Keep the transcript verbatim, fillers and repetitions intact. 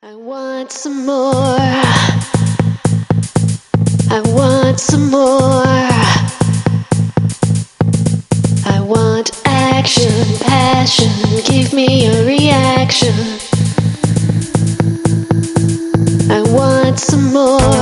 I want some more. I want some more. I want action, passion. Give me a reaction. I want some more.